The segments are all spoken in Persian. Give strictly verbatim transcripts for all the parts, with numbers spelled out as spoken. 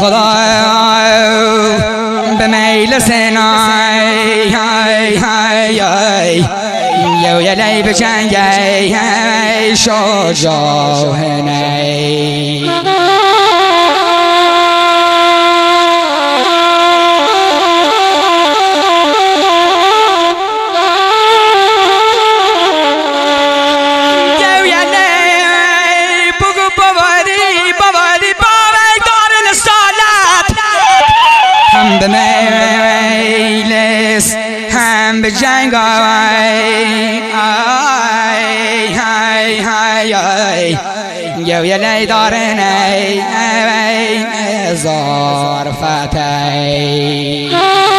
خدا به میل سنای یو یلی بجنگی شجاعنی هم به میلس هم به جنگ آی آی آی آی یو یلی دارن ای زار فتای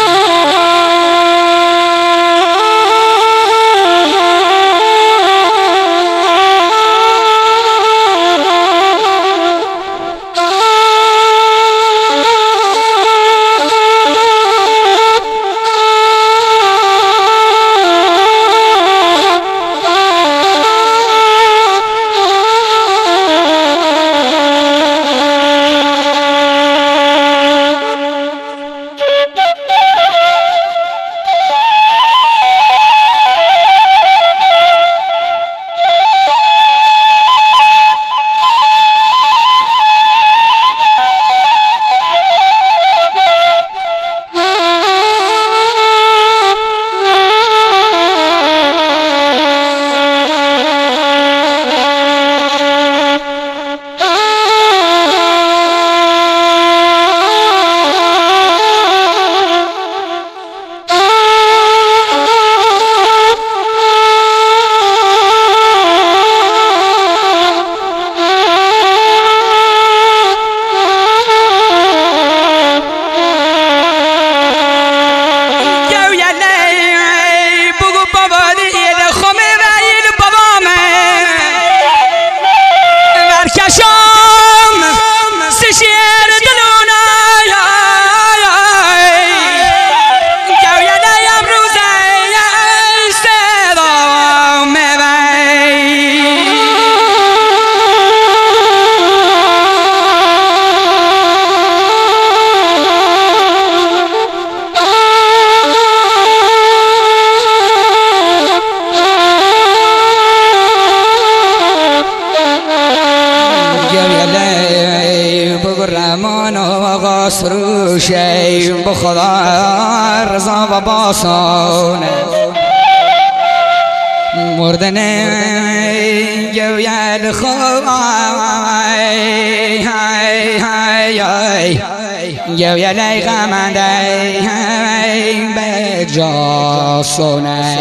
سروشی بخدا رضا و باسانه مردنه گویل خوای گویل غمنده به جاسونه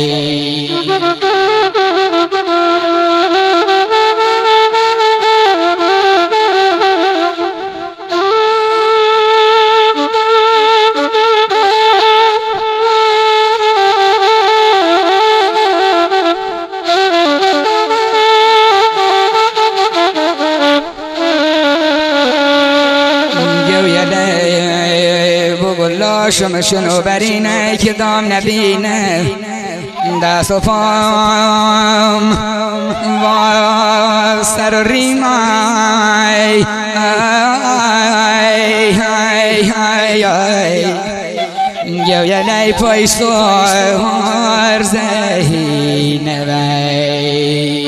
شم شنو برینه که دام نبینه دست و پام و سر و ریمای گو یلی پایستو هر زهینه وی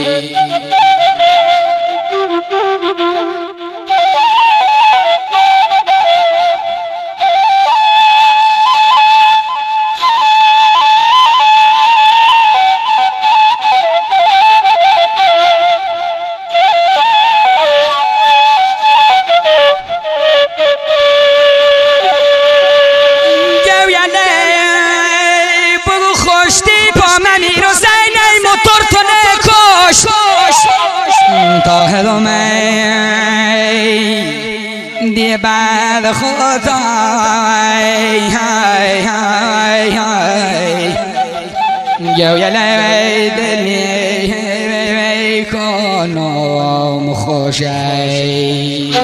دی بعد خدای گو یلی دلی کنم خوشی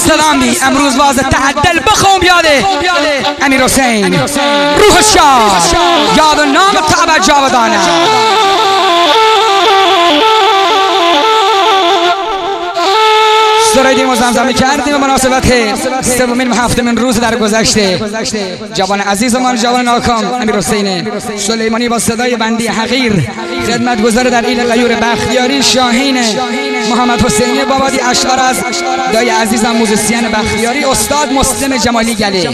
صدام بی امروز واز تعدل بخون بیاده امیر حسین روح شاد یاد و نام تعبد جاودانه. سرایدیم و زمزمه کردیم و مناسبت سومین و هفتمین روز در گذشته جوان عزیزمان جوان ناکام امیر حسین سلیمانی با صدای بندی حقیر خدمتگزار در ایل غیور بختیاری شاهین محمد حسینی بابادی اشعار از دای عزیزم موزیسین بختیاری استاد مسلم جمالی گله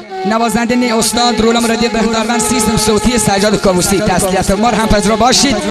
نوازنده نی استاد رولا مرادی بهداروند سیستم صوتی سجاد کاووسی. تسلیت ما هم پذیرا باشید.